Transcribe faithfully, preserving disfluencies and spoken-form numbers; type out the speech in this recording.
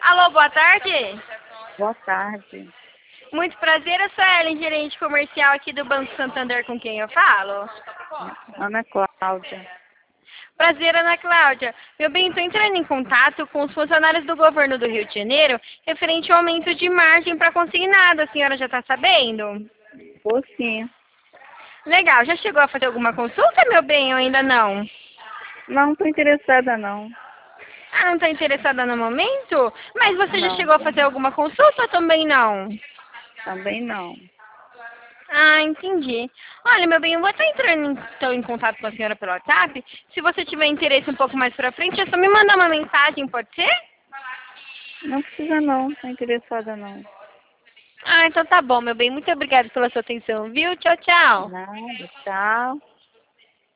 Alô, boa tarde. Boa tarde. Muito prazer, eu sou a Ellen, gerente comercial aqui do Banco Santander, com quem eu falo. Ana Cláudia. Prazer, Ana Cláudia. Meu bem, estou entrando em contato com os funcionários do governo do Rio de Janeiro referente ao aumento de margem para consignado. A senhora já está sabendo? Ou sim. Legal. Já chegou a fazer alguma consulta, meu bem, ou ainda não? Não estou interessada, não. Ah, não está interessada no momento? Mas você já Não, chegou a fazer alguma consulta ou também não? também não. Ah, entendi. Olha, meu bem, eu vou estar entrando então em contato com a senhora pelo WhatsApp. Se você tiver interesse um pouco mais pra frente, é só me mandar uma mensagem, pode ser? Não precisa não, estou interessada não. Ah, então tá bom, meu bem. Muito obrigada pela sua atenção, viu? Tchau, tchau. Nada, tchau.